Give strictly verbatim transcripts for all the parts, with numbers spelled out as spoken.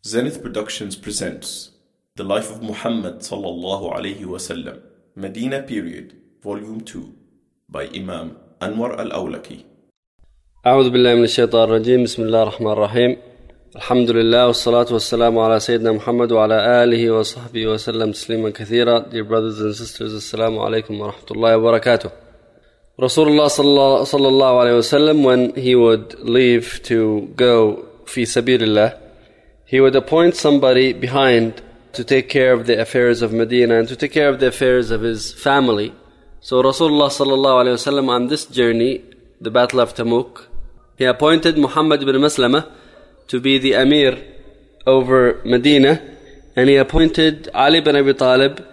Zenith Productions presents The Life of Muhammad sallallahu alayhi wasallam, Medina Period, Volume two, by Imam Anwar al-Awlaki. أعوذ بالله من الشيطان الرجيم. بسم الله الرحمن الرحيم. الحمد لله والصلاة والسلام على سيدنا محمد وعلى آله وصحبه وسلم تسليما كثيرا. Dear brothers and sisters, Assalamu alaikum wa rahmatullahi wa barakatuh. Rasulullah sallallahu alayhi wasallam, when he would leave to go fi sabilillah, he would appoint somebody behind to take care of the affairs of Medina and to take care of the affairs of his family. So Rasulullah sallallahu alayhi wasallam, on this journey, the Battle of Tabuk, he appointed Muhammad ibn Maslama to be the Amir over Medina, and he appointed Ali ibn Abi Talib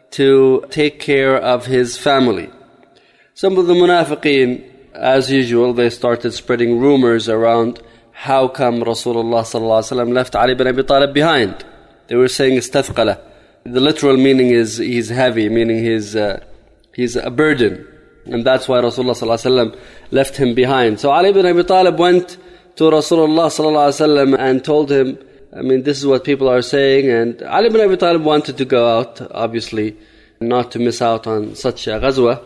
to take care of his family. Some of the munafiqeen, as usual, they started spreading rumors around how come Rasulullah sallallahu alaihi wasallam left Ali ibn Abi Talib behind. They were saying istathqala. The literal meaning is he's heavy, meaning he's uh, he's a burden, and that's why Rasulullah sallallahu alaihi wasallam left him behind. So Ali ibn Abi Talib went to Rasulullah sallallahu alaihi wasallam and told him, I mean, this is what people are saying. And Ali ibn Abi Talib wanted to go out, obviously, not to miss out on such a ghazwa.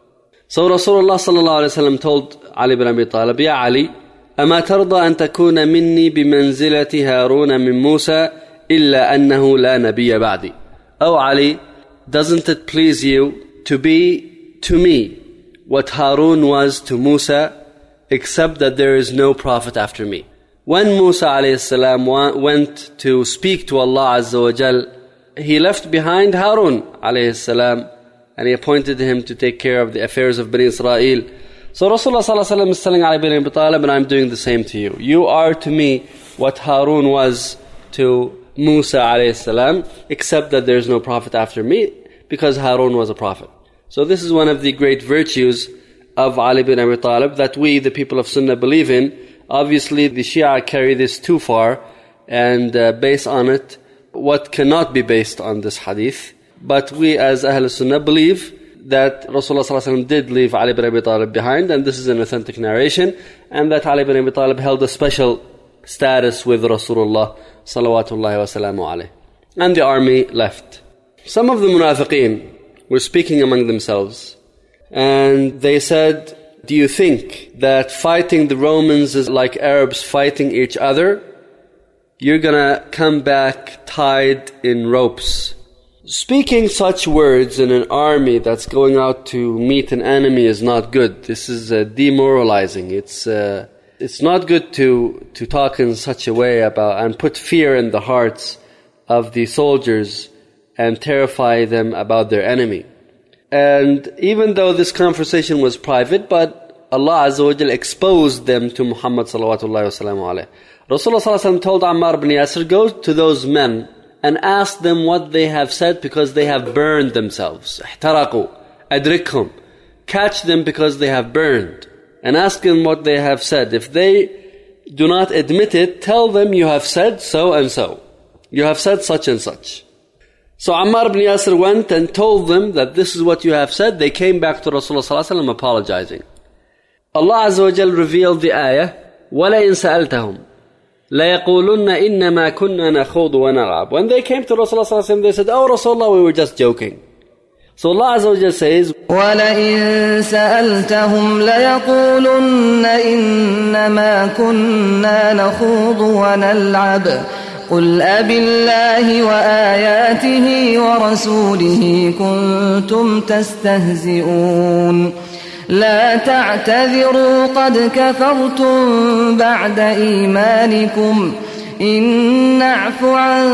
So Rasulullah sallallahu alaihi wasallam told Ali ibn Abi Talib, Ya Ali, أما ترضى أن تكون مني بمنزلة هارون من موسى إلا أنه لا نبي بعدي. Oh Ali, doesn't it please you to be to me what Harun was to Musa, except that there is no prophet after me? When Musa alayhi salam went to speak to Allah Azza wa Jal, he left behind Harun alayhi salam, and he appointed him to take care of the affairs of Bani Israel. So Rasulullah sallallahu alaihi wasallam is telling Ali ibn Abi Talib, and I'm doing the same to you. You are to me what Harun was to Musa alayhi salam, except that there is no prophet after me, because Harun was a prophet. So this is one of the great virtues of Ali ibn Abi Talib that we, the people of Sunnah, believe in. Obviously the Shia carry this too far and uh, base on it what cannot be based on this hadith. But we as Ahl Sunnah believe that Rasulullah sallallahu alaihi wasallam did leave Ali ibn Abi Talib behind, and this is an authentic narration, and that Ali ibn Abi Talib held a special status with Rasulullah salawatullahi wa salamu alayhi. And the army left. Some of the munafiqeen were speaking among themselves, and they said, do you think that fighting the Romans is like Arabs fighting each other? You're gonna come back tied in ropes. Speaking such words in an army that's going out to meet an enemy is not good. This is uh, demoralizing. It's uh, it's not good to to talk in such a way about and put fear in the hearts of the soldiers and terrify them about their enemy. And even though this conversation was private, but Allah Azza wa Jal exposed them to Muhammad salawatullahi wa salamu alayhi. Rasulullah sallallahu alaihi wasallam told Ammar ibn Yasir, go to those men and ask them what they have said, because they have burned themselves. احترقوا أدركهم. Catch them because they have burned, and ask them what they have said. If they do not admit it, tell them you have said so and so. You have said such and such. So Ammar ibn Yasir went and told them that this is what you have said. They came back to Rasulullah sallallahu alaihi wasallam apologizing. Allah Azza wa Jal revealed the ayah, وَلَئِنْ سَأَلْتَهُمْ لَيَقُولُنَّ إِنَّمَا كُنَّا نَخُوضُ وَنَلْعَبُ. When they came to Rasulullah sallallahu alaihi wasallam, they said, oh Rasulullah, we were just joking. So Allah Azza wa Jal says, وَلَئِن سَأَلْتَهُمْ لَيَقُولُنَّ إِنَّمَا كُنَّا نَخُوضُ وَنَلْعَبُ قُلْ أَبِاللَّهِ وَآيَاتِهِ وَرَسُولِهِ كُنْتُمْ تَسْتَهْزِئُونَ لا تعتذروا قد كفرتم بعد إيمانكم إن نعف عن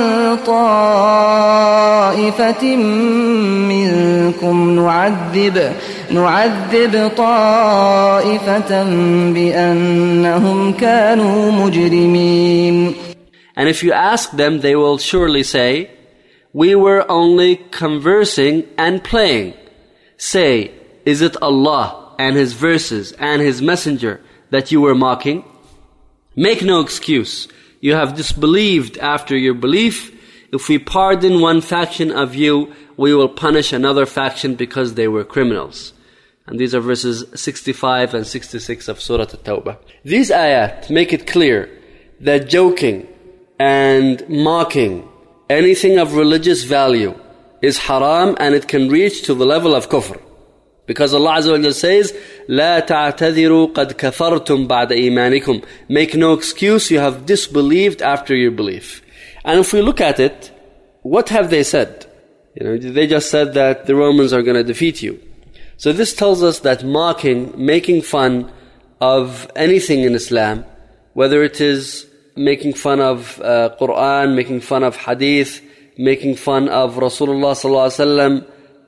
طائفة منكم نعذب نعذب طائفة بأنهم كانوا مجرمين. And if you ask them, they will surely say, we were only conversing and playing. Say, is it Allah and His verses and His messenger that you were mocking? Make no excuse. You have disbelieved after your belief. If we pardon one faction of you, we will punish another faction because they were criminals. And these are verses sixty-five and sixty-six of Surah At-Tawbah. These ayat make it clear that joking and mocking anything of religious value is haram, and it can reach to the level of kufr. Because Allah Azza wa Jalla says, لا تعتذروا قد كفرتم بعد إيمانكم. Make no excuse, you have disbelieved after your belief. And if we look at it, what have they said? You know, they just said that the Romans are going to defeat you. So this tells us that mocking, making fun of anything in Islam, whether it is making fun of uh, Quran, making fun of Hadith, making fun of Rasulullah sallallahu alaihi wasallam,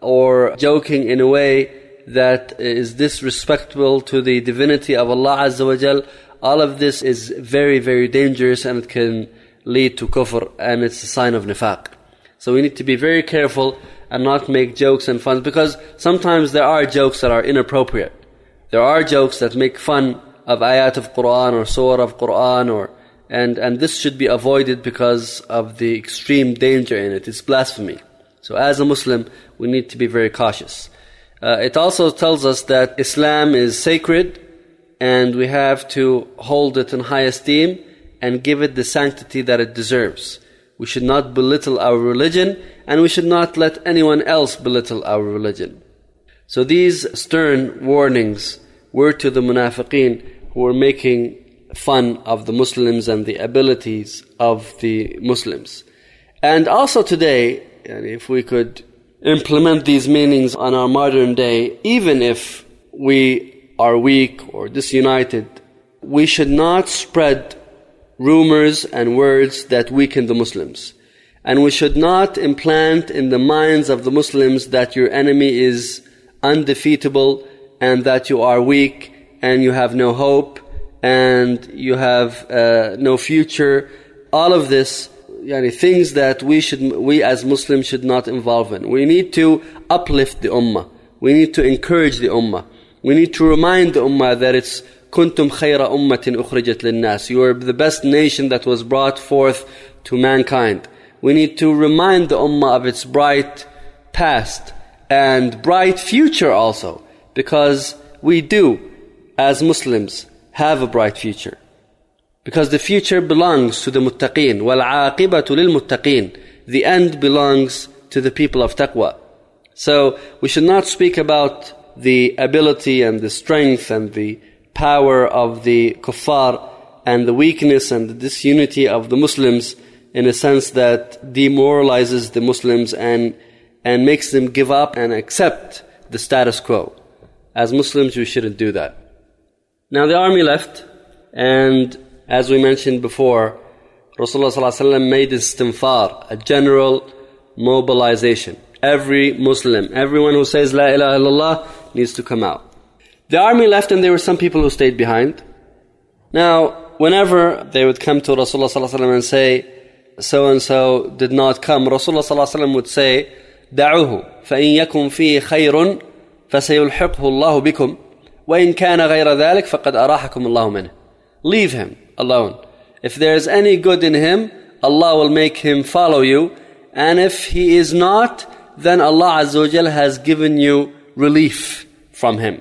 or joking in a way that is disrespectful to the divinity of Allah Azza wa Jal, all of this is very, very dangerous, and it can lead to kufr, and it's a sign of nifaq. So we need to be very careful and not make jokes and fun, because sometimes there are jokes that are inappropriate. There are jokes that make fun of ayat of Quran or surah of Quran, or and and this should be avoided because of the extreme danger in it. It's blasphemy. So as a Muslim, we need to be very cautious. Uh, it also tells us that Islam is sacred, and we have to hold it in high esteem and give it the sanctity that it deserves. We should not belittle our religion, and we should not let anyone else belittle our religion. So these stern warnings were to the munafiqeen who were making fun of the Muslims and the abilities of the Muslims. And also today, if we could implement these meanings on our modern day, even if we are weak or disunited, we should not spread rumors and words that weaken the Muslims. And we should not implant in the minds of the Muslims that your enemy is undefeatable, and that you are weak, and you have no hope, and you have uh, no future. All of this, yani, things that we should, we as Muslims should not involve in. We need to uplift the ummah. We need to encourage the ummah. We need to remind the ummah that it's kuntum khayra ummatin ukhrijat linnas. You are the best nation that was brought forth to mankind. We need to remind the ummah of its bright past and bright future also, because we do, as Muslims, have a bright future. Because the future belongs to the muttaqeen. وَالْعَاقِبَةُ لِلْمُتَّقِينَ. The end belongs to the people of taqwa. So we should not speak about the ability and the strength and the power of the kuffar and the weakness and the disunity of the Muslims in a sense that demoralizes the Muslims and and makes them give up and accept the status quo. As Muslims, we shouldn't do that. Now the army left, and as we mentioned before, Rasulullah sallallahu alaihi wasallam made istinfar, a general mobilization. Every Muslim, everyone who says La ilaha illallah needs to come out. The army left, and there were some people who stayed behind. Now, whenever they would come to Rasulullah sallallahu alaihi wasallam and say, so-and-so did not come, Rasulullah sallallahu alaihi wasallam would say, دعوه فإن يكن فيه خير فسيلحقه الله بكم وإن كان غير ذلك فقد أراحكم الله منه. Leave him alone. If there is any good in him, Allah will make him follow you, and if he is not, then Allah Azza wa Jal has given you relief from him.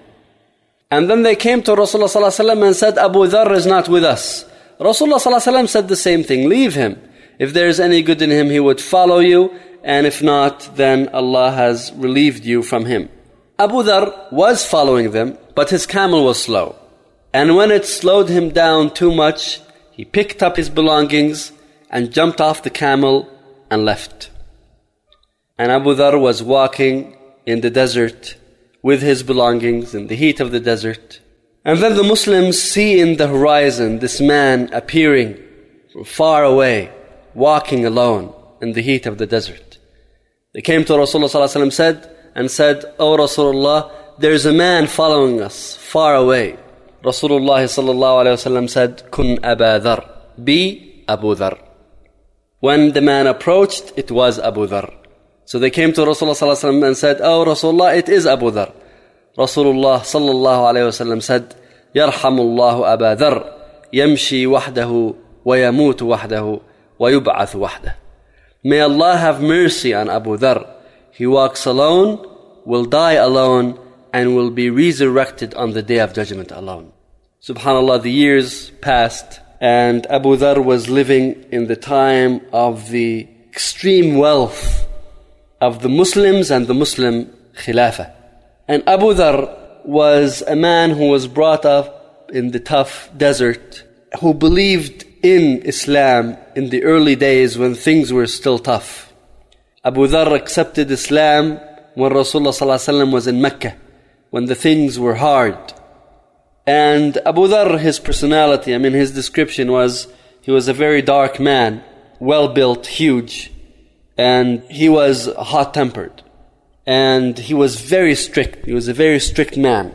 And then they came to Rasulullah sallallahu alaihi wasallam and said, Abu Dharr is not with us. Rasulullah sallallahu alaihi wasallam said the same thing. Leave him. If there is any good in him, he would follow you, and if not, then Allah has relieved you from him. Abu Dharr was following them, but his camel was slow. And when it slowed him down too much, he picked up his belongings and jumped off the camel and left. And Abu Dharr was walking in the desert with his belongings in the heat of the desert. And then the Muslims see in the horizon this man appearing from far away, walking alone in the heat of the desert. They came to Rasulullah sallallahu alaihi wasallam said and said, O Rasulullah, there is a man following us far away. Rasulullah sallallahu alaihi wasallam said, Kun Aba Dharr, be Abu Dharr. When the man approached, it was Abu Dharr. So they came to Rasulullah sallallahu alaihi wasallam and said, Oh Rasulullah, it is Abu Dharr. Rasulullah sallallahu alaihi wasallam said, Yarhamullahu Aba Dharr, yamshi wahdahu wa yamutu wahdahu wa yub'athu wahdah. May Allah have mercy on Abu Dharr. He walks alone, will die alone, and will be resurrected on the Day of Judgment alone. Subhanallah, the years passed, And Abu Dharr was living in the time of the extreme wealth of the Muslims and the Muslim Khilafah. And Abu Dharr was a man who was brought up in the tough desert, who believed in Islam in the early days when things were still tough. Abu Dharr accepted Islam when Rasulullah ﷺ was in Mecca, when the things were hard. And Abu Dharr, his personality, I mean his description was, he was a very dark man, well-built, huge, and he was hot-tempered. And he was very strict, he was a very strict man.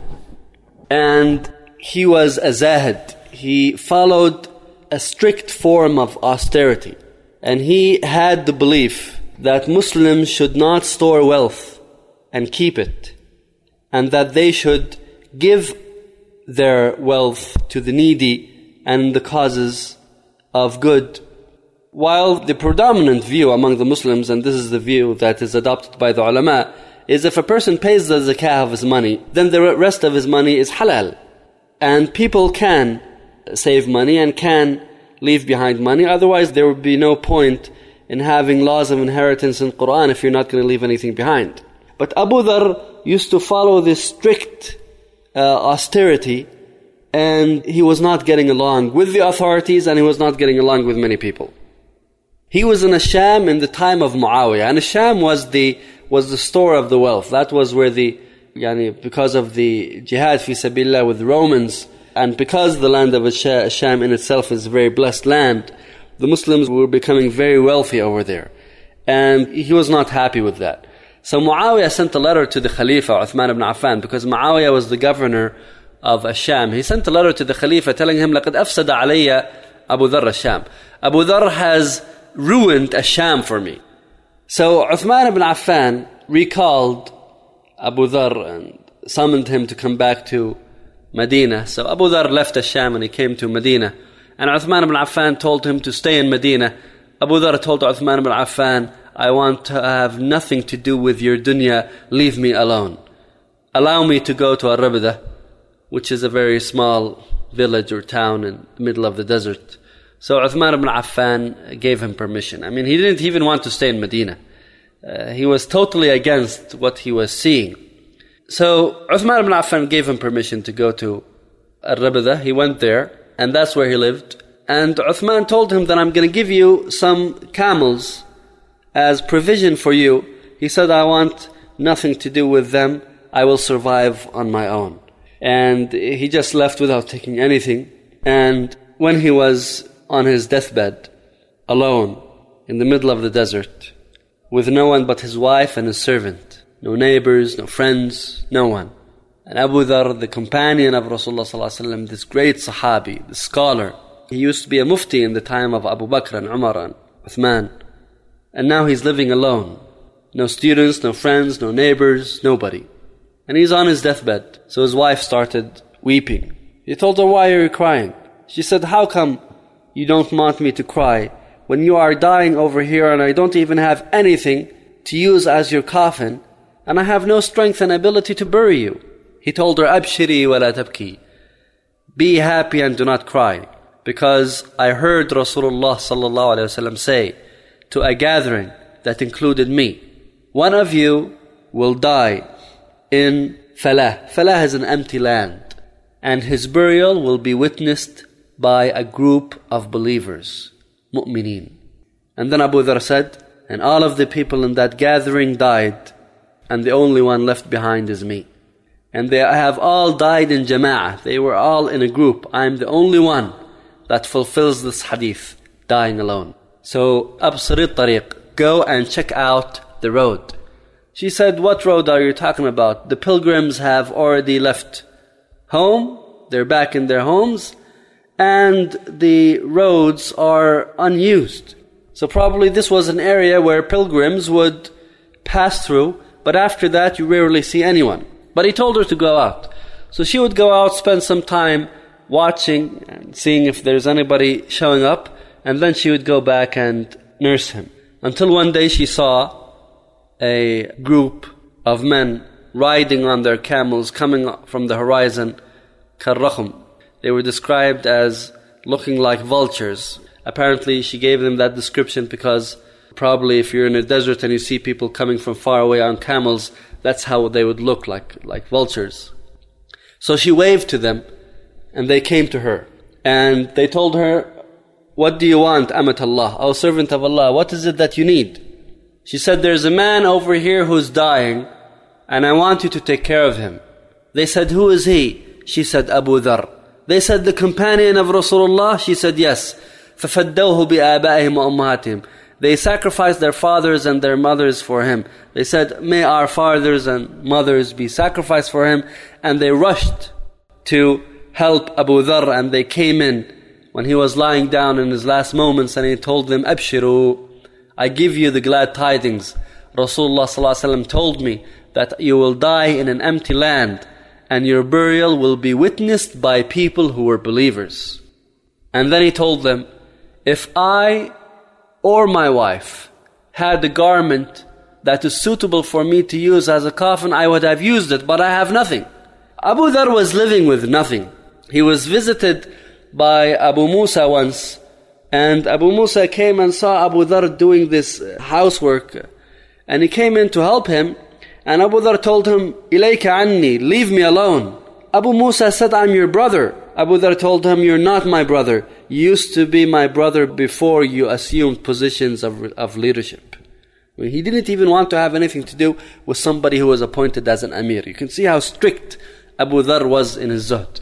And he was a zahid, he followed a strict form of austerity. And he had the belief that Muslims should not store wealth and keep it, and that they should give their wealth to the needy and the causes of good. While the predominant view among the Muslims, and this is the view that is adopted by the ulama, is if a person pays the zakah of his money, then the rest of his money is halal. And people can save money and can leave behind money, otherwise there would be no point in having laws of inheritance in Quran if you're not going to leave anything behind. But Abu Dharr used to follow this strict uh, austerity, and he was not getting along with the authorities, and he was not getting along with many people. He was in Asham in the time of Muawiyah, and Asham was the was the store of the wealth. That was where the, yani, because of the jihad fi sabilillah with the Romans, and because the land of Asham in itself is a very blessed land, the Muslims were becoming very wealthy over there. And he was not happy with that. So Muawiyah sent a letter to the Khalifa, Uthman ibn Affan, because Muawiyah was the governor of Asham. He sent a letter to the Khalifa telling him, لَقَدْ أَفْسَدَ عَلَيَّ Abu Dharr Asham. Abu Dharr has ruined Asham for me. So Uthman ibn Affan recalled Abu Dharr and summoned him to come back to Medina. So Abu Dharr left Asham and he came to Medina. And Uthman ibn Affan told him to stay in Medina. Abu Dharr told Uthman ibn Affan, I want to have nothing to do with your dunya, leave me alone. Allow me to go to Ar-Rabda, which is a very small village or town in the middle of the desert. So Uthman ibn Affan gave him permission. I mean, he didn't even want to stay in Medina. Uh, he was totally against what he was seeing. So Uthman ibn Affan gave him permission to go to Ar-Rabda. He went there, and that's where he lived. And Uthman told him that I'm going to give you some camels as provision for you. He said, I want nothing to do with them. I will survive on my own. And he just left without taking anything. And when he was on his deathbed, alone, in the middle of the desert, with no one but his wife and his servant, no neighbors, no friends, no one. And Abu Dharr, the companion of Rasulullah sallallahu alaihi wasallam, this great Sahabi, the scholar, he used to be a mufti in the time of Abu Bakr and Umar and Uthman. And now he's living alone. No students, no friends, no neighbors, nobody. And he's on his deathbed. So his wife started weeping. He told her, why are you crying? She said, how come you don't want me to cry when you are dying over here and I don't even have anything to use as your coffin and I have no strength and ability to bury you? He told her, Abshiri wa la tabki. Be happy and do not cry. Because I heard Rasulullah sallallahu alayhi wa sallam say to a gathering that included me, one of you will die in Falah. Falah is an empty land. And his burial will be witnessed by a group of believers, mu'mineen. And then Abu Dharr said, and all of the people in that gathering died, and the only one left behind is me. And they have all died in jama'ah. They were all in a group. I am the only one that fulfills this hadith, dying alone. So, Absarit Tariq, go and check out the road. She said, what road are you talking about? The pilgrims have already left home, they're back in their homes, and the roads are unused. So probably this was an area where pilgrims would pass through, but after that you rarely see anyone. But he told her to go out. So she would go out, spend some time watching and seeing if there's anybody showing up, and then she would go back and nurse him. Until one day she saw a group of men riding on their camels coming from the horizon, كالرخم. They were described as looking like vultures. Apparently she gave them that description because probably if you're in a desert and you see people coming from far away on camels, that's how they would look, like, like vultures. So she waved to them and they came to her. And they told her, "What do you want, Amat Allah? O servant of Allah, what is it that you need?" She said, "There's a man over here who's dying and I want you to take care of him." They said, "Who is he?" She said, "Abu Dharr." They said, "The companion of Rasulullah?" She said, "Yes." فَفَدَّوْهُ بِآبَائِهِمْ وَأُمَّهَاتِهِمْ. They sacrificed their fathers and their mothers for him. They said, "May our fathers and mothers be sacrificed for him." And they rushed to help Abu Dharr, and they came in when he was lying down in his last moments, and he told them, "Abshiru, I give you the glad tidings. Rasulullah sallallahu alaihi wasallam told me that you will die in an empty land, and your burial will be witnessed by people who were believers." And then he told them, "If I or my wife had a garment that is suitable for me to use as a coffin, I would have used it, but I have nothing." Abu Dharr was living with nothing. He was visited by Abu Musa once, and Abu Musa came and saw Abu Dharr doing this housework, and he came in to help him, and Abu Dharr told him, "Ilayka anni, leave me alone." Abu Musa said, "I'm your brother." Abu Dharr told him, "You're not my brother. You used to be my brother before you assumed positions of, of leadership." I mean, he didn't even want to have anything to do with somebody who was appointed as an Amir. You can see how strict Abu Dharr was in his zuhd.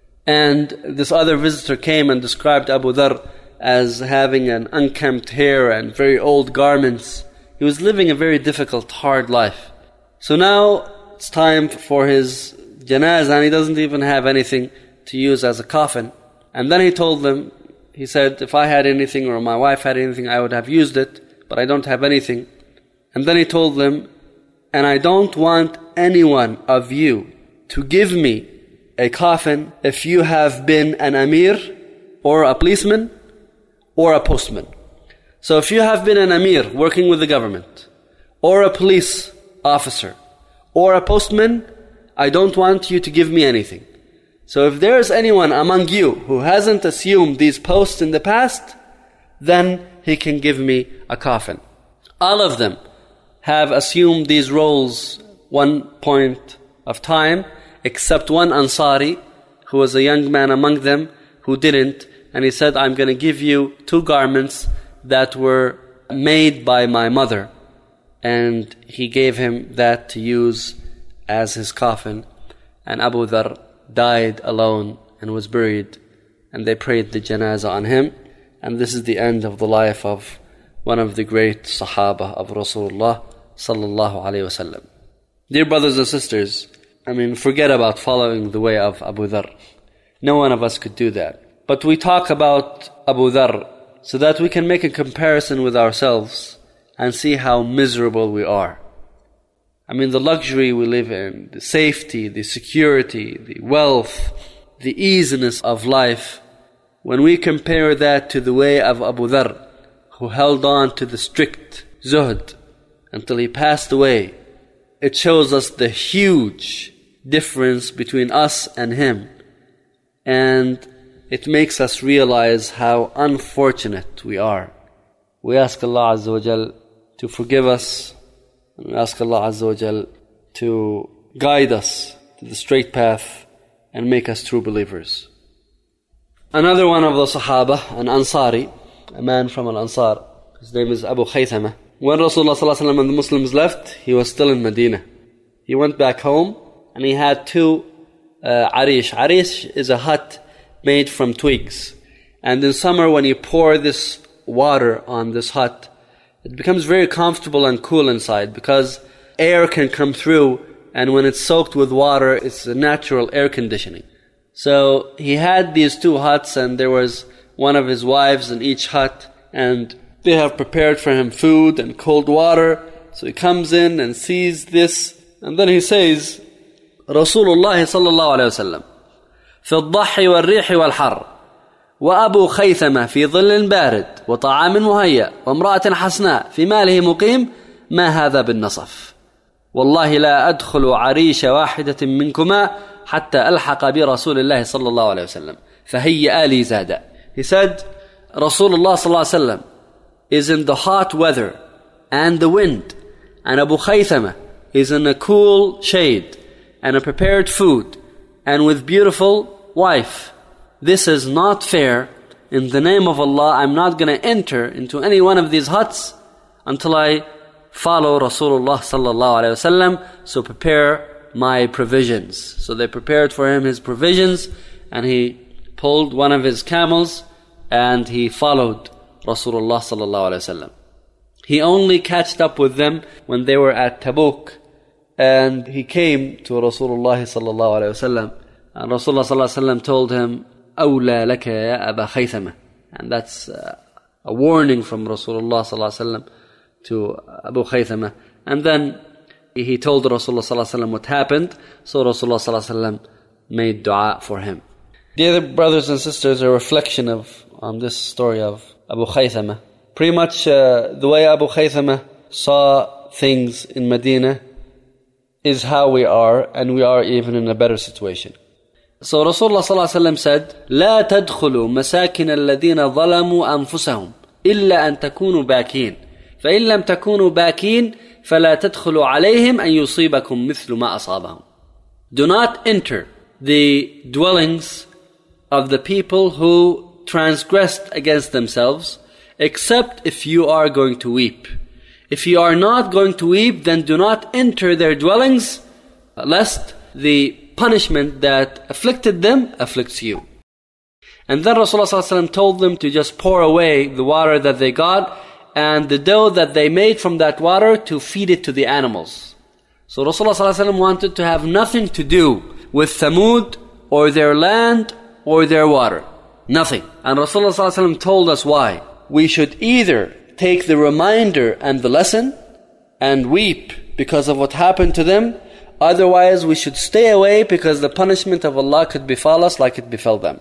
And this other visitor came and described Abu Dharr as having an unkempt hair and very old garments. He was living a very difficult, hard life. So now it's time for his janazah, and he doesn't even have anything to use as a coffin. And then he told them, he said, "If I had anything or my wife had anything, I would have used it, but I don't have anything." And then he told them, "And I don't want anyone of you to give me a coffin if you have been an Amir or a policeman or a postman." So if you have been an Amir working with the government, or a police officer, or a postman, I don't want you to give me anything. So if there is anyone among you who hasn't assumed these posts in the past, then he can give me a coffin. All of them have assumed these roles one point of time, except one Ansari, who was a young man among them, who didn't. And he said, "I'm going to give you two garments that were made by my mother." And he gave him that to use as his coffin. And Abu Dharr died alone and was buried, and they prayed the janazah on him. And this is the end of the life of one of the great Sahaba of Rasulullah sallallahu alaihi wasallam. Dear brothers and sisters, I mean, forget about following the way of Abu Dharr. No one of us could do that. But we talk about Abu Dharr so that we can make a comparison with ourselves and see how miserable we are. I mean, the luxury we live in, the safety, the security, the wealth, the easiness of life, when we compare that to the way of Abu Dharr, who held on to the strict zuhd until he passed away, it shows us the huge difference between us and him. And it makes us realize how unfortunate we are. We ask Allah Azza wa Jal to forgive us, and we ask Allah Azza wa Jal to guide us to the straight path and make us true believers. Another one of the Sahaba, an Ansari, a man from Al-Ansar, his name is Abu Khaythama. When Rasulullah sallallahu alaihi wasallam and the Muslims left, he was still in Medina. He went back home and he had two uh, arish. Arish is a hut made from twigs. And in summer when you pour this water on this hut, it becomes very comfortable and cool inside because air can come through, and when it's soaked with water, it's a natural air conditioning. So he had these two huts, and there was one of his wives in each hut, and they have prepared for him food and cold water. So he comes in and sees this, and then he says, Rasulullah sallallahu alayhi wa sallam, في الضحي والريح والحر وأبو خيثمة في ظل بارد وطعام مهيأ وامرأة حسناء في ماله مقيم ما هذا بالنصف والله لا أدخل عريش واحدة منكما حتى ألحق برسول الله صلى الله عليه وسلم فهيئا لي زادا. He said, Rasulullah sallallahu alaihi wasallam is in the hot weather and the wind, and Abu Khaythama is in a cool shade and a prepared food and with beautiful wife. This is not fair. In the name of Allah, I'm not going to enter into any one of these huts until I follow Rasulullah sallallahu alaihi wasallam. So prepare my provisions. So they prepared for him his provisions, and he pulled one of his camels and he followed Rasulullah sallallahu alaihi wasallam. He only catched up with them when they were at Tabuk, and he came to Rasulullah sallallahu alaihi wasallam, and Rasulullah sallallahu alaihi wasallam told him, أولى لك يا أبا خيثمة. And that's uh, a warning from Rasulullah sallallahu alaihi wasallam to Abu Khaythama. And then he told Rasulullah sallallahu alaihi wasallam what happened, so Rasulullah sallallahu alaihi wasallam made dua for him. Dear brothers and sisters, a reflection of on this story of Abu Khaythama. Pretty much uh, the way Abu Khaythama saw things in Medina is how we are, and we are even in a better situation. So Rasulullah sallallahu alaihi wasallam said, لا تدخلوا مساكن الذين ظلموا أنفسهم إلا أن تكونوا باكين فإن لم تكونوا باكين فلا تدخلوا عليهم أن يصيبكم مثل ما أصابهم. Do not enter the dwellings of the people who transgressed against themselves, except if you are going to weep. If you are not going to weep, then do not enter their dwellings, lest the punishment that afflicted them afflicts you. And then Rasulullah ﷺ told them to just pour away the water that they got and the dough that they made from that water to feed it to the animals. So Rasulullah ﷺ wanted to have nothing to do with Thamud or their land or their water. Nothing. And Rasulullah ﷺ told us why. We should either take the reminder and the lesson and weep because of what happened to them. Otherwise, we should stay away because the punishment of Allah could befall us like it befell them.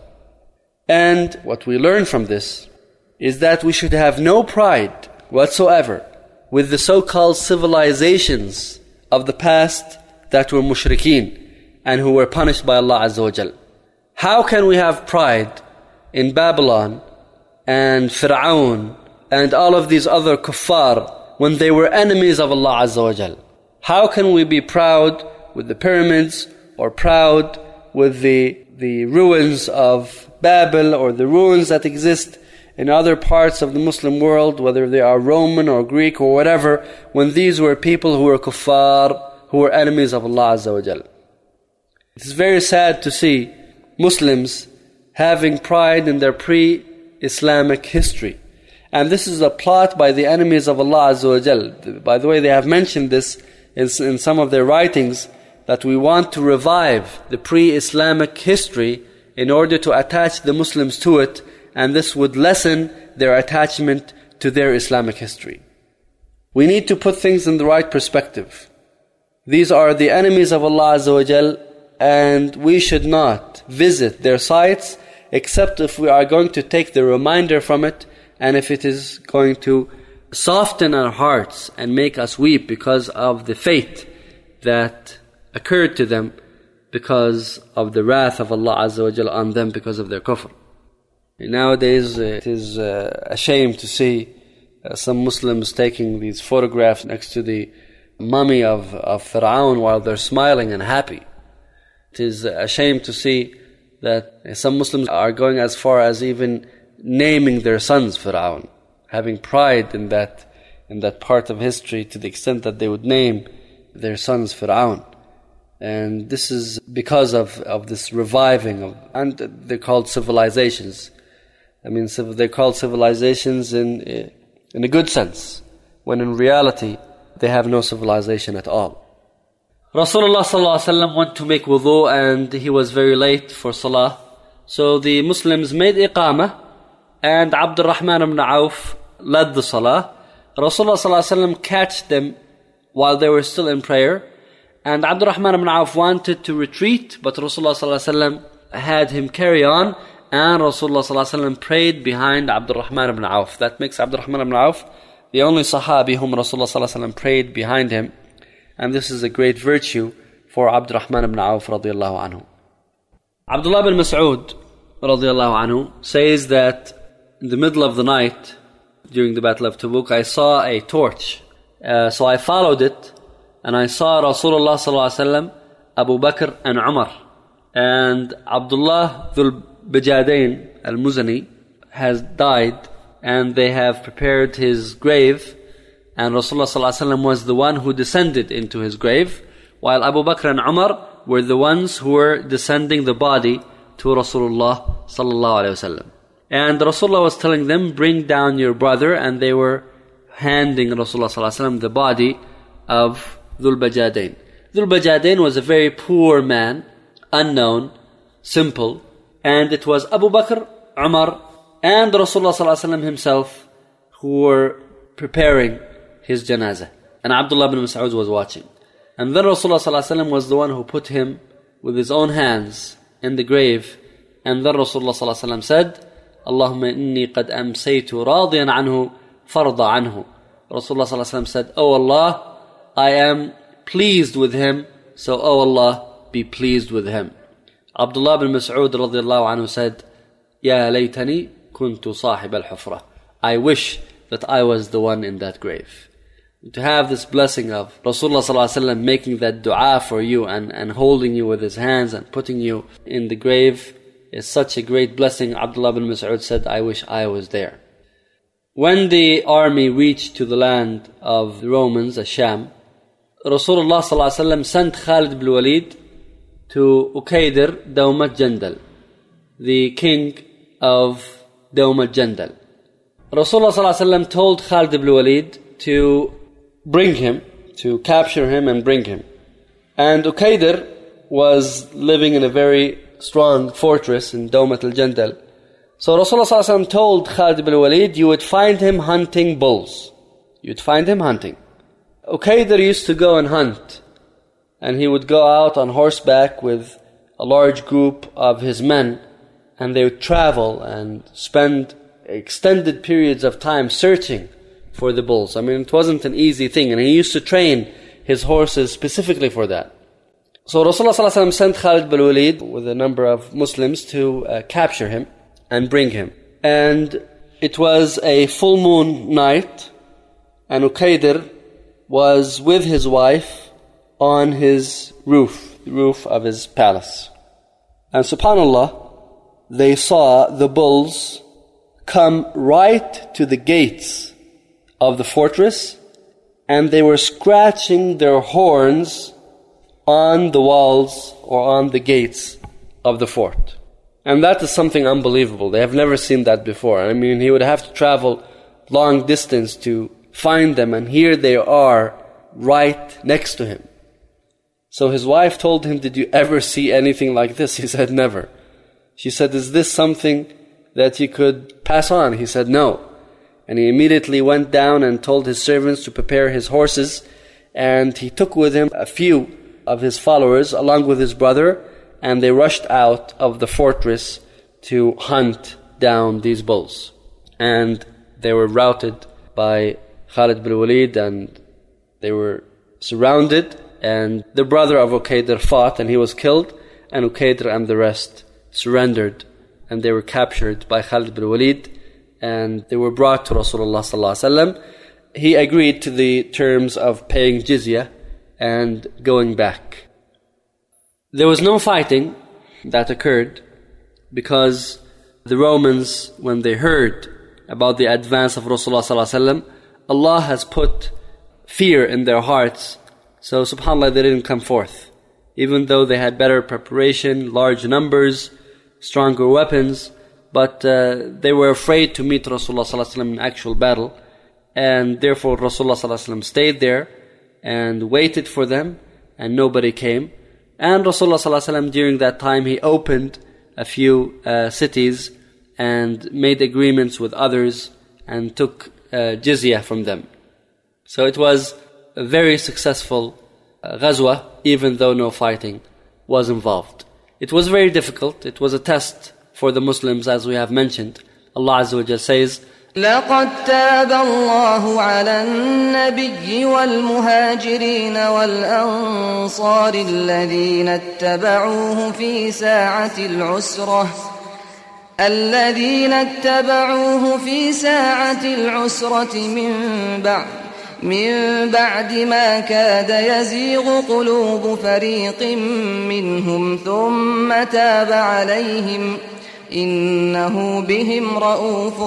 And what we learn from this is that we should have no pride whatsoever with the so-called civilizations of the past that were mushrikeen and who were punished by Allah Azza wa Jal. How can we have pride in Babylon and Fir'aun and all of these other kuffar when they were enemies of Allah Azza wa Jal? How can we be proud with the pyramids or proud with the, the ruins of Babel or the ruins that exist in other parts of the Muslim world, whether they are Roman or Greek or whatever, when these were people who were kuffar, who were enemies of Allah Azza wa Jal? It is very sad to see Muslims having pride in their pre-Islamic history. And this is a plot by the enemies of Allah Azza wa Jal. By the way, they have mentioned this in, in some of their writings, that we want to revive the pre-Islamic history in order to attach the Muslims to it, and this would lessen their attachment to their Islamic history. We need to put things in the right perspective. These are the enemies of Allah Azza wa Jal, and we should not visit their sites except if we are going to take the reminder from it, and if it is going to soften our hearts and make us weep because of the fate that occurred to them because of the wrath of Allah Azza wa Jalla on them because of their kufr. Nowadays it is uh, a shame to see uh, some Muslims taking these photographs next to the mummy of, of Fir'aun while they're smiling and happy. It is a shame to see that some Muslims are going as far as even naming their sons Fir'aun, having pride in that in that part of history to the extent that they would name their sons Fir'aun. And this is because of, of this reviving of, and they're called civilizations. I mean, they're called civilizations in in a good sense, when in reality they have no civilization at all. Rasulullah sallallahu alaihi wasallam went to make wudu and he was very late for salah. So the Muslims made iqamah and Abdul Rahman ibn Auf led the salah. Rasulullah sallallahu alaihi wasallam catched them while they were still in prayer. And Abdul Rahman ibn Auf wanted to retreat, but Rasulullah sallallahu alaihi wasallam had him carry on, and Rasulullah sallallahu alaihi wasallam prayed behind Abdul Rahman ibn Auf. That makes Abdul Rahman ibn Auf the only Sahabi whom Rasulullah sallallahu alaihi wasallam prayed behind him. And this is a great virtue for Abdul Rahman ibn Auf radiyallahu anhu. Abdullah bin Mas'ud radiallahu anhu, says that in the middle of the night, during the Battle of Tabuk, I saw a torch. Uh, so I followed it, and I saw Rasulullah sallallahu alaihi wasallam, Abu Bakr and Umar. And Abdullah Dhul Bajadain al-Muzani has died, and they have prepared his grave, and Rasulullah sallallahu alaihi wasallam was the one who descended into his grave, while Abu Bakr and Umar were the ones who were descending the body to Rasulullah sallallahu alaihi wasallam. And Rasulullah was telling them, bring down your brother, and they were handing Rasulullah sallallahu alaihi wasallam the body of Dhul Bajadain. Dhul Bajadain was a very poor man, unknown, simple, and it was Abu Bakr, Umar, and Rasulullah sallallahu alaihi wasallam himself who were preparing his janazah. And Abdullah ibn Mas'ud was watching. And then Rasulullah sallallahu alaihi wasallam was the one who put him with his own hands in the grave. And then Rasulullah sallallahu alaihi wasallam said, Allahumma inni qad amsaytu radiyan anhu farda anhu. Rasulullah sallallahu alaihi wasallam said, Oh Allah, I am pleased with him, so oh Allah, be pleased with him. Abdullah ibn Mas'ud radiallahu anhu said, Ya laytani kuntu sahib al-hufra. I wish that I was the one in that grave. To have this blessing of Rasulullah sallallahu alaihi wasallam making that dua for you and, and holding you with his hands and putting you in the grave is such a great blessing. Abdullah ibn Mas'ud said, I wish I was there. When the army reached to the land of the Romans, Asham, Rasulullah sallallahu alaihi wasallam sent Khalid ibn Walid to Uqaydir Dawmat Jandal, the king of Dawmat Jandal. Rasulullah sallallahu alaihi wasallam told Khalid ibn Walid to bring him, to capture him and bring him. And Uqaydir was living in a very strong fortress in Dawmat al-Jandal. So Rasulullah sallallahu alaihi wasallam told Khalid ibn Walid, you would find him hunting bulls. You'd find him hunting. Uqaydir used to go and hunt, and he would go out on horseback with a large group of his men, and they would travel and spend extended periods of time searching for the bulls. I mean, it wasn't an easy thing, and he used to train his horses specifically for that. So Rasulullah sallallahu alaihi wasallam sent Khalid ibn Walid with a number of Muslims to uh, capture him and bring him. And it was a full moon night, and Uqaydir was with his wife on his roof, the roof of his palace. And subhanAllah, they saw the bulls come right to the gates of the fortress, and they were scratching their horns on the walls or on the gates of the fort. And that is something unbelievable. They have never seen that before. I mean, he would have to travel long distance to find them, and here they are right next to him. So his wife told him, did you ever see anything like this? He said, never. She said, is this something that you could pass on? He said, no. And he immediately went down and told his servants to prepare his horses, and he took with him a few of his followers along with his brother, and they rushed out of the fortress to hunt down these bulls. And they were routed by Khalid ibn Walid, and they were surrounded, and the brother of Uqaydir fought, and he was killed, and Uqaydir and the rest surrendered, and they were captured by Khalid ibn Walid, and they were brought to Rasulullah sallallahu alaihi wasallam. He agreed to the terms of paying jizya and going back. There was no fighting that occurred because the Romans, when they heard about the advance of Rasulullah sallallahu alaihi wasallam, Allah has put fear in their hearts. So subhanAllah, they didn't come forth. Even though they had better preparation, large numbers, stronger weapons, but uh, they were afraid to meet Rasulullah sallallahu alaihi wasallam in actual battle. And therefore Rasulullah sallallahu alaihi wasallam stayed there and waited for them, and nobody came. And Rasulullah sallallahu alaihi wasallam, during that time, he opened a few uh, cities and made agreements with others and took uh, jizya from them. So it was a very successful uh, ghazwa, even though no fighting was involved. It was very difficult. It was a test for the Muslims, as we have mentioned. Allah Azza wa Jalla says, لقد تاب الله على النبي والمهاجرين والأنصار الذين اتبعوه في ساعة العسرة الذين اتبعوه في ساعة العسرة من بعد من بعد ما كاد يزيغ قلوب فريق منهم ثم تاب عليهم إنه بهم رؤوف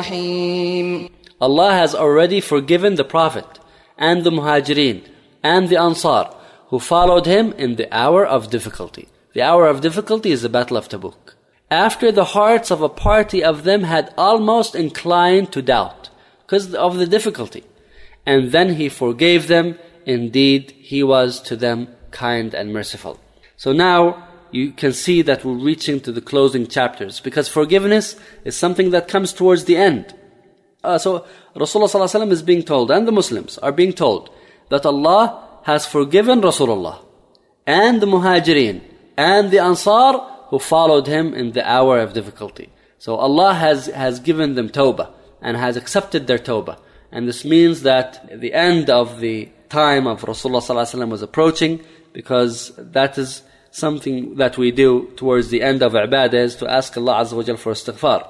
رحيم. Allah has already forgiven the Prophet and the Muhajirin and the Ansar who followed him in the hour of difficulty. The hour of difficulty is the Battle of Tabuk. After the hearts of a party of them had almost inclined to doubt because of the difficulty. And then he forgave them. Indeed, he was to them kind and merciful. So now you can see that we're reaching to the closing chapters, because forgiveness is something that comes towards the end. Uh, so Rasulullah sallallahu alaihi wasallam is being told, and the Muslims are being told, that Allah has forgiven Rasulullah and the Muhajirin and the Ansar who followed him in the hour of difficulty. So Allah has, has given them tawbah and has accepted their tawbah. And this means that the end of the time of Rasulullah sallallahu alaihi wasallam was approaching, because that is something that we do towards the end of ibadah, is to ask Allah Azza wa Jal for istighfar.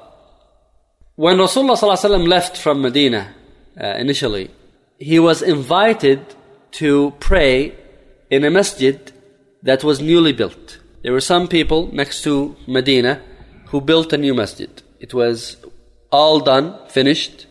When Rasulullah sallallahu alaihi wasallam left from Medina uh, initially, he was invited to pray in a masjid that was newly built. There were some people next to Medina who built a new masjid. It was all done, finished.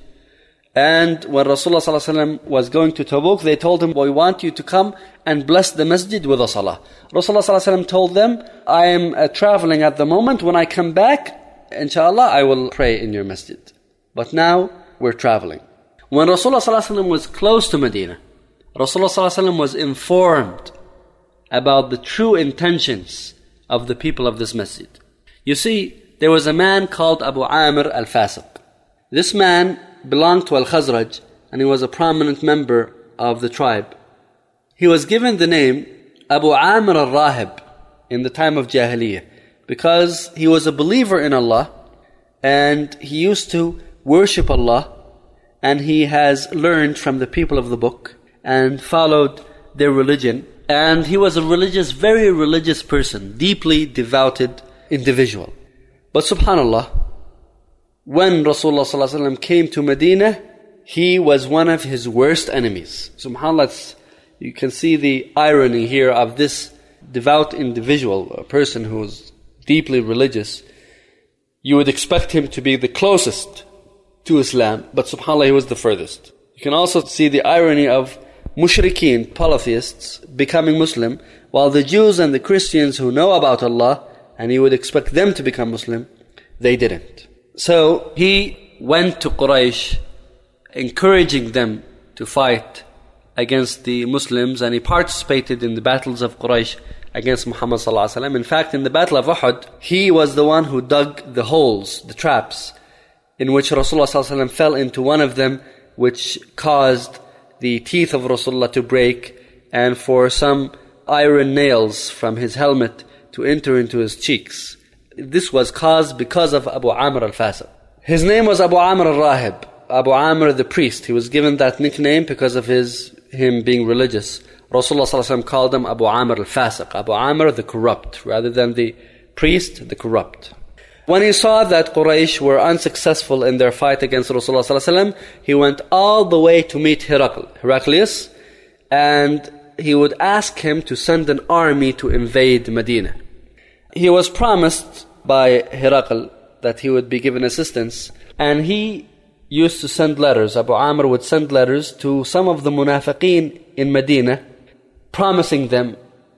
And when Rasulullah sallallahu alaihi wasallam was going to Tabuk, they told him, we want you to come and bless the masjid with a salah. Rasulullah sallallahu alaihi wasallam told them, I am uh, traveling at the moment. When I come back, inshallah, I will pray in your masjid. But now we're traveling. When Rasulullah sallallahu alaihi wasallam was close to Medina, Rasulullah sallallahu alaihi wasallam was informed about the true intentions of the people of this masjid. You see, there was a man called Abu Amr al-Fasiq. This man belonged to Al-Khazraj, and he was a prominent member of the tribe. He was given the name Abu Amr al-Rahib in the time of Jahiliyyah, because he was a believer in Allah, and he used to worship Allah, and he has learned from the people of the book and followed their religion. And he was a religious, very religious person, deeply devoted individual. But subhanallah, when Rasulullah sallallahu alaihi wasallam came to Medina, he was one of his worst enemies. SubhanAllah, you can see the irony here of this devout individual, a person who is deeply religious. You would expect him to be the closest to Islam, but subhanAllah, he was the furthest. You can also see the irony of mushrikeen, polytheists, becoming Muslim, while the Jews and the Christians who know about Allah, and you would expect them to become Muslim, they didn't. So he went to Quraysh, encouraging them to fight against the Muslims, and he participated in the battles of Quraysh against Muhammad sallallahu alaihi wasallam. In fact, in the battle of Uhud, he was the one who dug the holes, the traps, in which Rasulullah sallallahu alaihi wasallam fell into one of them, which caused the teeth of Rasulullah to break, and for some iron nails from his helmet to enter into his cheeks. This was caused because of Abu Amr al-Fasiq. His name was Abu Amr al-Rahib, Abu Amr the priest. He was given that nickname because of his him being religious. Rasulullah sallallahu alaihi wasallam called him Abu Amr al-Fasiq, Abu Amr the corrupt, rather than the priest, the corrupt. When he saw that Quraysh were unsuccessful in their fight against Rasulullah sallallahu alaihi wasallam, he went all the way to meet Herakl, Heraclius, and he would ask him to send an army to invade Medina. He was promised by Herakl that he would be given assistance, and he used to send letters. Abu Amr would send letters to some of the munafiqeen in Medina, promising them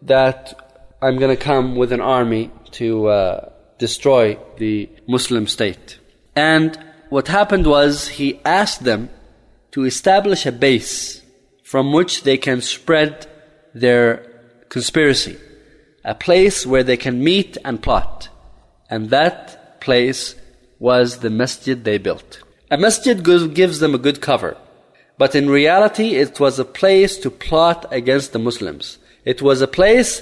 that I'm going to come with an army to uh, destroy the Muslim state. And what happened was, he asked them to establish a base from which they can spread their conspiracy, a place where they can meet and plot. And that place was the masjid they built. A masjid gives them a good cover, but in reality it was a place to plot against the Muslims. It was a place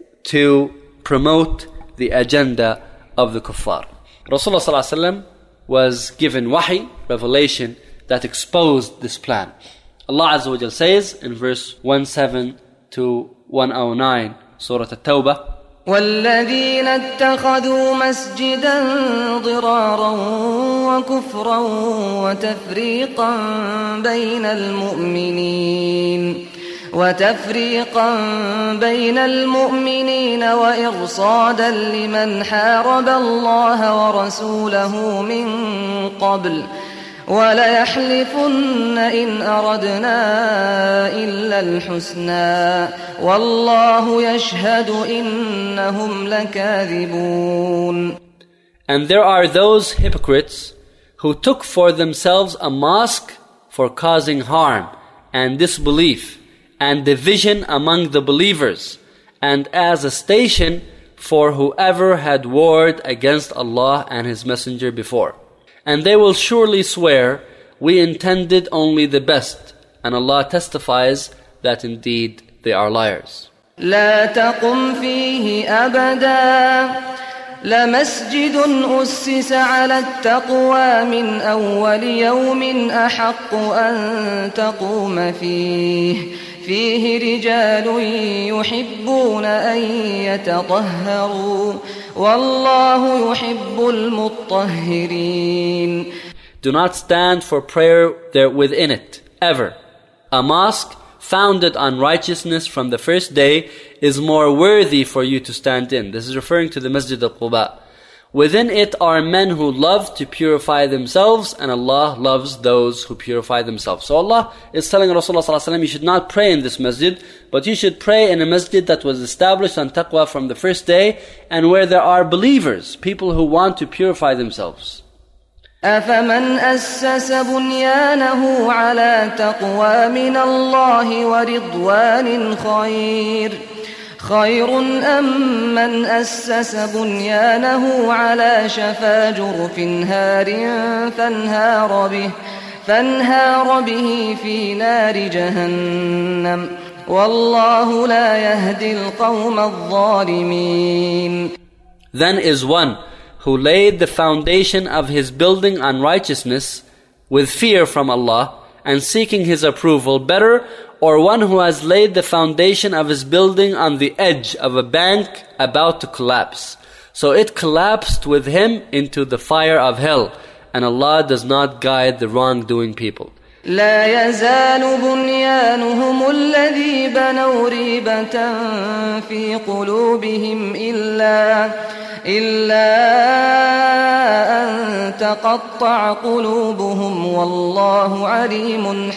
to promote the agenda of the kuffar. Rasulullah sallallahu alaihi wasallam was given wahi, revelation, that exposed this plan. Allah Azza wa Jal says in verse one oh seven to one oh nine, Surah At-Tawbah, والذين اتخذوا مسجدا ضرارا وكفرا وتفريقا بين المؤمنين وتفريقا بين المؤمنين وإرصادا لمن حارب الله ورسوله من قبل وليحلفن إن أردنا إلا الحسنى والله يشهد إنهم لكاذبون. And there are those hypocrites who took for themselves a mosque for causing harm and disbelief and division among the believers, and as a station for whoever had warred against Allah and His Messenger before. And they will surely swear, we intended only the best, and Allah testifies that indeed they are liars. لا تقم فيه أبدا لمسجد أسس على التقوى من أول يوم أحق أن تقوم فيه فيه رجال يحبون أن يتطهروا والله يحب المطهرين. Do not stand for prayer there within it, ever. A mosque founded on righteousness from the first day is more worthy for you to stand in. This is referring to the Masjid al-Quba. Within it are men who love to purify themselves, and Allah loves those who purify themselves. So Allah is telling Rasulullah sallallahu alaihi wasallam, you should not pray in this masjid, but you should pray in a masjid that was established on taqwa from the first day, and where there are believers, people who want to purify themselves. أفمن أسس بنيانه على تقوى من الله ورضوان خير خير أم من أسس بنيانه على شفا جرف هار فانهار به فانهار به في نار جهنم والله لا يهدي القوم الظالمين. Then is one who laid the foundation of his building on righteousness with fear from Allah and seeking His approval better, or one who has laid the foundation of his building on the edge of a bank about to collapse. So it collapsed with him into the fire of hell, and Allah does not guide the wrongdoing people. لا يزال بنيانهم الذي بنوا ريبة في قلوبهم إلا إلا أن تقطع قلوبهم والله عليم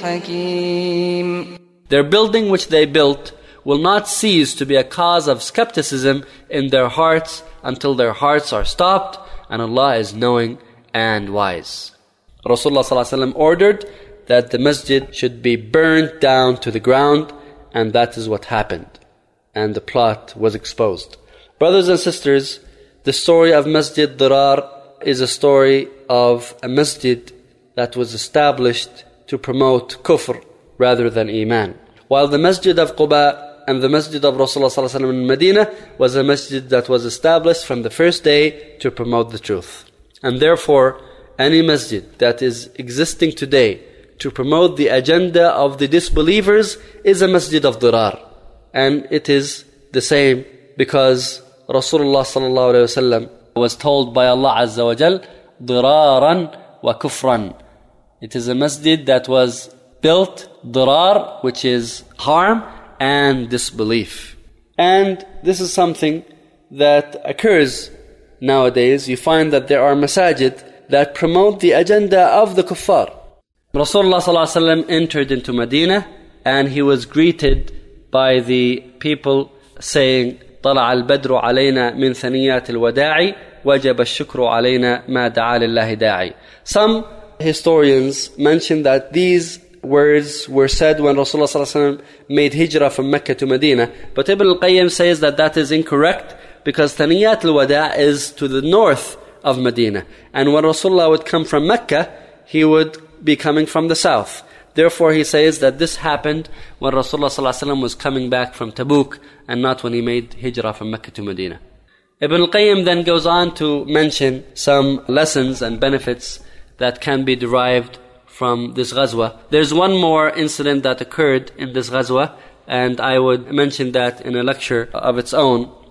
حكيم. Their building which they built will not cease to be a cause of skepticism in their hearts until their hearts are stopped, and Allah is knowing and wise. Rasulullah sallallahu alaihi wasallam ordered that the masjid should be burnt down to the ground, and that is what happened. And the plot was exposed. Brothers and sisters, the story of Masjid Dirar is a story of a masjid that was established to promote kufr rather than iman. While the Masjid of Quba and the Masjid of Rasulullah sallallahu alaihi wasallam in Medina was a masjid that was established from the first day to promote the truth. And therefore, any masjid that is existing today to promote the agenda of the disbelievers is a Masjid of Dirar. And it is the same because Rasulullah sallallahu alaihi wasallam was told by Allah Azza wa Jal, Diraran wa kufran. It is a masjid that was built, dirar, which is harm and disbelief. And this is something that occurs nowadays. You find that there are masajid that promote the agenda of the kuffar. Rasulullah sallallahu alaihi wasallam entered into Medina, and he was greeted by the people saying, طلع البدر علينا من ثنيات الوداع وجب الشكر علينا ما دعا لله داعي. Some historians mention that these words were said when Rasulullah sallallahu alaihi wasallam made hijrah from Mecca to Medina, but Ibn al-Qayyim says that that is incorrect because Thaniyat al-Wada' is to the north of Medina, and when Rasulullah would come from Mecca, he would be coming from the south. Therefore he says that this happened when Rasulullah sallallahu alaihi wasallam was coming back from Tabuk and not when he made hijrah from Mecca to Medina. Ibn al-Qayyim then goes on to mention some lessons and benefits that can be derived from this ghazwa. There's one more incident that occurred in this ghazwa, and I would mention that in a lecture of its own.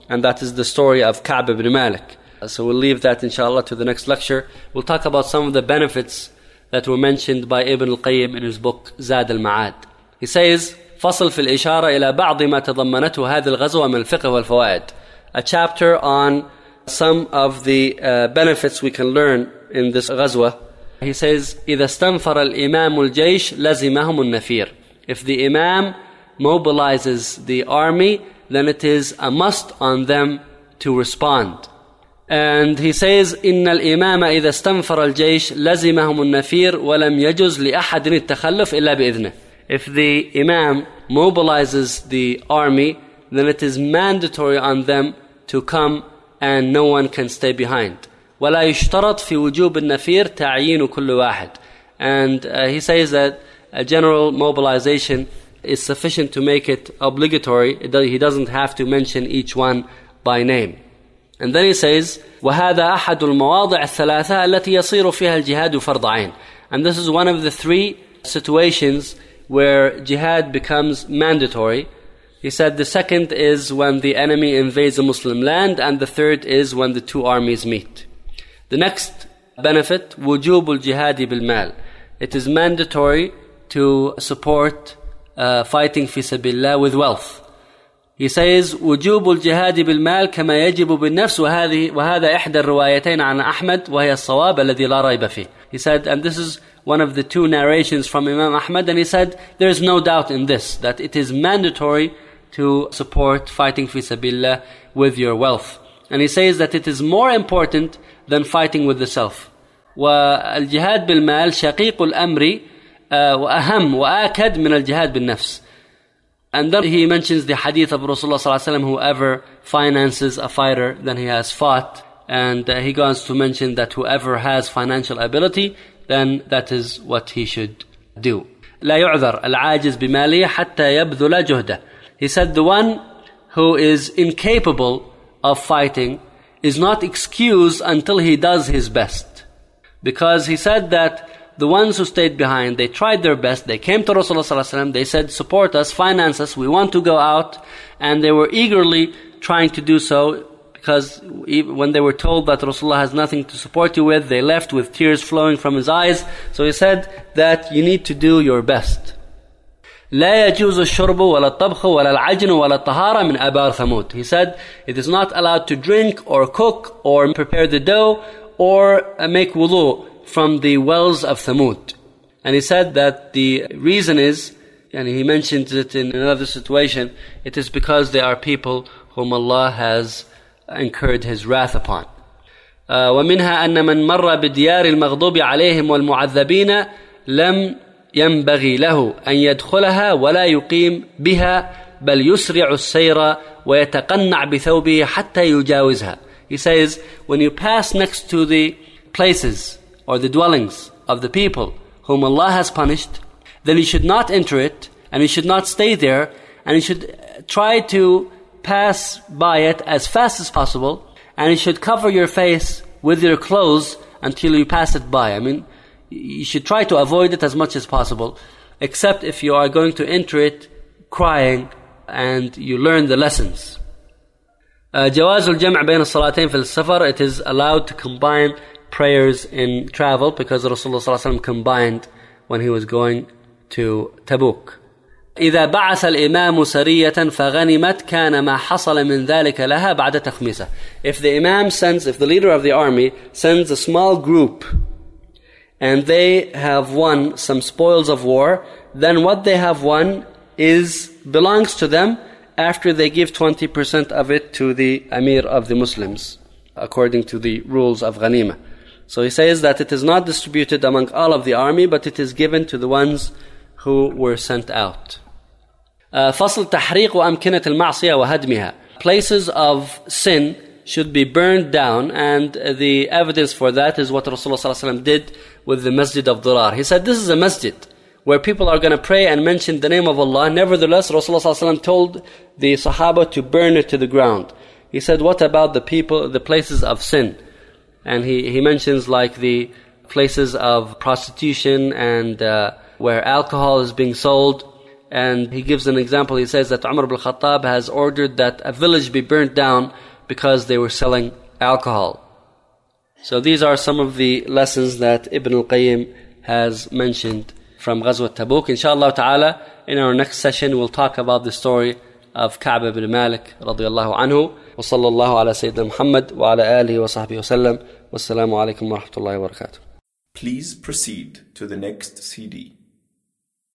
and that is the story of Ka'b ibn Malik. So we'll leave that inshallah to the next lecture. We'll talk about some of the benefits that were mentioned by Ibn al-Qayyim in his book Zad al-Ma'ad. He says, فصل في الإشارة إلى بعض ما تضمنته هذه الغزوة من الفقه والفوائد. A chapter on some of the uh, benefits we can learn in this ghazwa. He says, إذا استنفر الإمام الجيش لزمهم النفير. If the imam mobilizes the army, then it is a must on them to respond. And he says, إن الإمام إذا استنفر الجيش لزمهم النفير ولم يجوز لأحد التخلف إلا بإذنه. If the imam mobilizes the army, then it is mandatory on them to come and no one can stay behind. ولا يشترط في وجوب النفير تعيين كل واحد. And uh, he says that a general mobilization is sufficient to make it obligatory. It does, he doesn't have to mention each one by name. And then he says, وهذا أحد المواضع الثلاثة التي يصير فيها الجهاد فرض عين. And this is one of the three situations where jihad becomes mandatory. He said the second is when the enemy invades a Muslim land, and the third is when the two armies meet. The next benefit, وجوب الجهاد بالمال. It is mandatory to support uh, fighting في سبيل الله with wealth. He says وجوب الجهاد بالمال كما يجب بالنفس وهذه وهذا إحدى الروايتين عن أحمد وهي الصواب الذي لا ريب فيه. He said, and this is one of the two narrations from Imam Ahmad, and he said there is no doubt in this, that it is mandatory to support fighting fi sabilillah with your wealth. And he says that it is more important than fighting with the self. والجهاد بالمال شقيق الأمر وأهم وآكد من الجهاد بالنفس. And then he mentions the hadith of Rasulullah sallallahu alaihi wasallam, whoever finances a fighter, then he has fought. And uh, he goes to mention that whoever has financial ability, then that is what he should do. لا يعذر العاجز بماله حتى يبذل جهده. He said the one who is incapable of fighting is not excused until he does his best. Because he said that the ones who stayed behind, they tried their best, they came to Rasulullah sallallahu alaihi wasallam, they said, support us, finance us, we want to go out. And they were eagerly trying to do so, because when they were told that Rasulullah has nothing to support you with, they left with tears flowing from his eyes. So he said that you need to do your best. لا يجوز الشرب ولا الطبخ ولا العجن ولا الطهارة من أبار ثمود. He said it is not allowed to drink or cook or prepare the dough or make wudu from the wells of Thamud. And he said that the reason is, and he mentions it in another situation, it is because they are people whom Allah has incurred His wrath upon. uh, ومنها أن من مر بديار المغضوب عليهم والمعذبين لم ينبغي له أن يدخلها ولا يقيم بها بل يسرع السير ويتقنع بثوبه حتى يجاوزها. He says, when you pass next to the places or the dwellings of the people whom Allah has punished, then you should not enter it, and you should not stay there, and you should try to pass by it as fast as possible, and you should cover your face with your clothes until you pass it by. I mean, you should try to avoid it as much as possible, except if you are going to enter it crying and you learn the lessons. جواز الجمع بين الصلاتين في السفر. It is allowed to combine prayers in travel, because Rasulullah sallallahu alaihi wasallam combined when he was going to Tabuk. إذا بعث الإمام سرية فغنمت كان ما حصل من ذلك لها بعد تخميسه. If the imam sends, if the leader of the army sends a small group and they have won some spoils of war, then what they have won is belongs to them after they give twenty percent of it to the Amir of the Muslims, according to the rules of Ghanima. So he says that it is not distributed among all of the army, but it is given to the ones who were sent out. Uh, فصل تحريق وأمكنة المعصية وهدمها. Places of sin should be burned down, and the evidence for that is what Rasulullah sallallahu alaihi wasallam did with the Masjid of Dirar. He said, this is a masjid where people are going to pray and mention the name of Allah. Nevertheless, Rasulullah sallallahu alaihi wasallam told the Sahaba to burn it to the ground. He said, what about the people, the places of sin? And he, he mentions like the places of prostitution and uh, where alcohol is being sold. And he gives an example. He says that Umar ibn Khattab has ordered that a village be burnt down because they were selling alcohol. So these are some of the lessons that Ibn al-Qayyim has mentioned from Ghazwat Tabuk. Inshallah ta'ala, in our next session, we'll talk about the story of Ka'b ibn Malik radiyallahu anhu. Wa sallallahu ala Sayyidina Muhammad wa ala alihi wa sahbihi wa sallam. Wassalamu alaikum wa rahmatullahi wa barakatuh. Please proceed to the next C D.